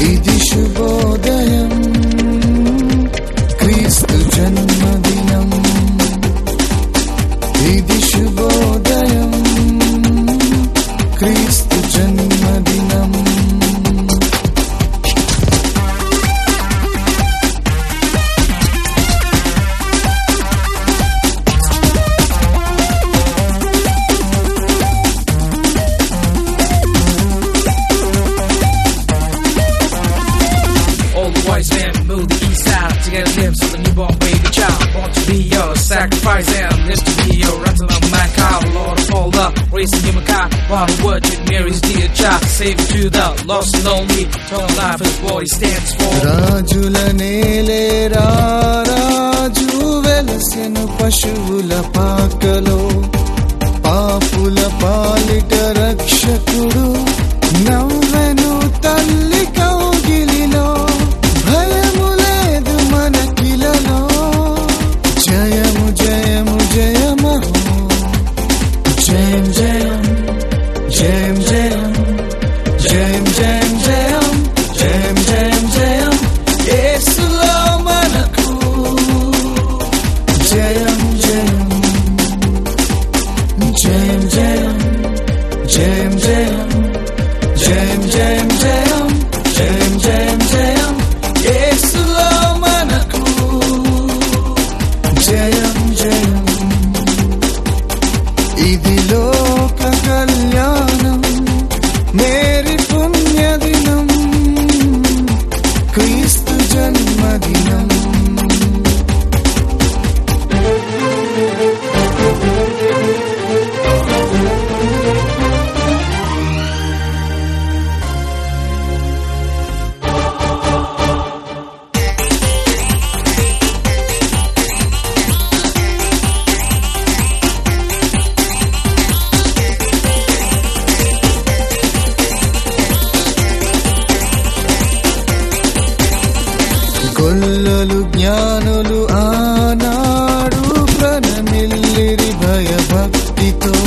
ఇది శుభోదయం, క్రీస్తు జన్మదినం. ఇది శుభోదయం, క్రీస్తు జన్మదినం. Move the east side to get a glimpse of the newborn baby child. Born to be yours, sacrifice and live to be your ransom of mankind. Lord of all love, raising human kind. While the word with Mary's dear child, Savior to the lost and lonely. Eternal life is what he stands for. రాజుల నేలే రాజు వెలసెను పశువుల పాకలో, పాపుల పాలిట రక్షకుడు నవ్వెను తల్లి కౌగిలిలో. భయము లేదు మనకిలలో, జయము జయము జయము, జయం జయం జయం జయం జయం జయం జయం జయం జయం జయం యేసులో మనకు జయం జయం జయం జయం జయం జయం జయం జయం జయం జయం జయం జయం యేసులో మనకు జయం జయం. ఇది లోక కళ్యాణం, మేరీ పుణ్యదినం, క్రీస్తు జన్మదినం. గొల్లలు జ్ఞానులు ఆనాడు ప్రణమిల్లిరి భయభక్తితో.